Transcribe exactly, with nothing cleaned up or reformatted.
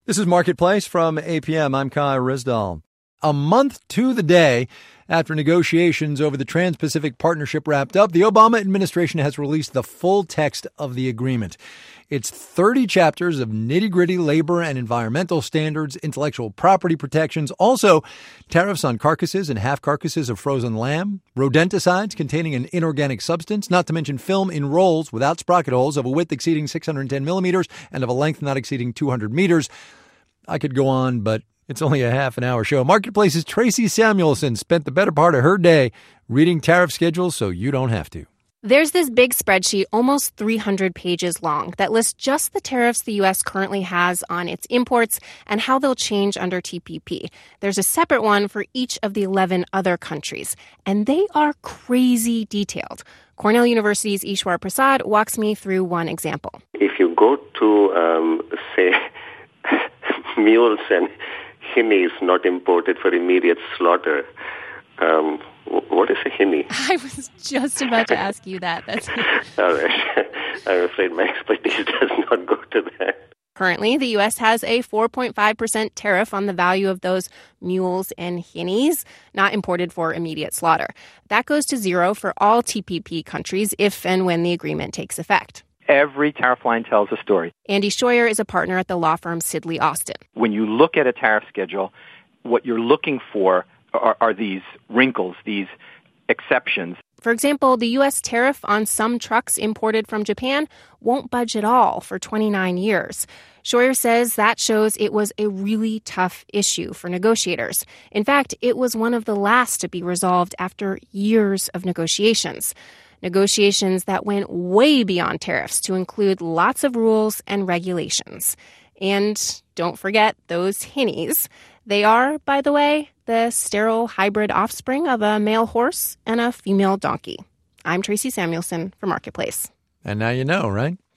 This is Marketplace from A P M. I'm Kai Rizdal. A month to the day after negotiations over the Trans-Pacific Partnership wrapped up, the Obama administration has released the full text of the agreement. It's thirty chapters of nitty-gritty labor and environmental standards, intellectual property protections, also tariffs on carcasses and half carcasses of frozen lamb, rodenticides containing an inorganic substance, not to mention film in rolls without sprocket holes of a width exceeding six hundred ten millimeters and of a length not exceeding two hundred meters. I could go on, but it's only a half an hour show. Marketplace's Tracy Samuelson spent the better part of her day reading tariff schedules so you don't have to. There's this big spreadsheet, almost three hundred pages long, that lists just the tariffs the U S currently has on its imports and how they'll change under T P P. There's a separate one for each of the eleven other countries, and they are crazy detailed. Cornell University's Ishwar Prasad walks me through one example. If you go to, um, say, mules and hinnies not imported for immediate slaughter, um, what is a hinny? I was just about to ask you that. That's All right. I'm afraid my expertise does not go to that. Currently, the U S has a four point five percent tariff on the value of those mules and hinnies not imported for immediate slaughter. That goes to zero for all T P P countries if and when the agreement takes effect. Every tariff line tells a story. Andy Scheuer is a partner at the law firm Sidley Austin. When you look at a tariff schedule, what you're looking for are, are these wrinkles, these exceptions. For example, the U S tariff on some trucks imported from Japan won't budge at all for twenty-nine years. Scheuer says that shows it was a really tough issue for negotiators. In fact, it was one of the last to be resolved after years of negotiations. Negotiations that went way beyond tariffs to include lots of rules and regulations. And don't forget those hinnies. They are, by the way, the sterile hybrid offspring of a male horse and a female donkey. I'm Tracy Samuelson for Marketplace. And now you know, right?